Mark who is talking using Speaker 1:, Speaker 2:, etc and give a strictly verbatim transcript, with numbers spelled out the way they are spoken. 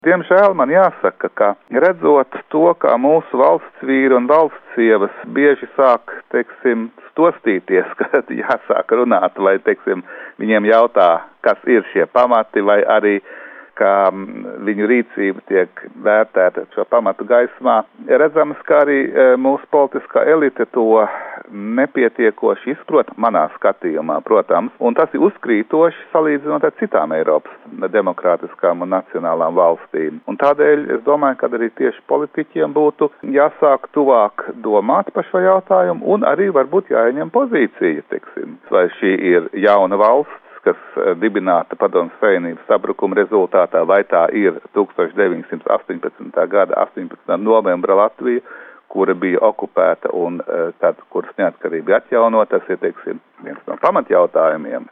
Speaker 1: Diemžēl man jāsaka, ka redzot to, kā mūsu valsts vīri un valsts sievas bieži sāk, teiksim, stostīties, kad jāsāk runāt, vai, teiksim, viņiem jautā, kas ir šie pamati, vai arī kā viņu rīcība tiek vērtēta šo pamatu gaismā. Redzams, ka arī mūsu politiskā elite to nepietiekoši izprot manā skatījumā, protams, un tas ir uzkrītoši salīdzinot ar citām Eiropas demokrātiskām un nacionālām valstīm. Un tādēļ es domāju, ka arī tieši politiķiem būtu jāsāk tuvāk domāt par šo jautājumu un arī varbūt jāieņem pozīcija, teiksim, vai šī ir jauna valsts, kas dibināta Padomju Savienības sabrukuma rezultātā, vai tā ir tūkstoš deviņi simti astoņpadsmitā gada astoņpadsmitā novembra Latvija, kura bija okupēta un tad, kuras neatkarība atjaunota, tas ir, teiksim, viens no pamatjautājumiem.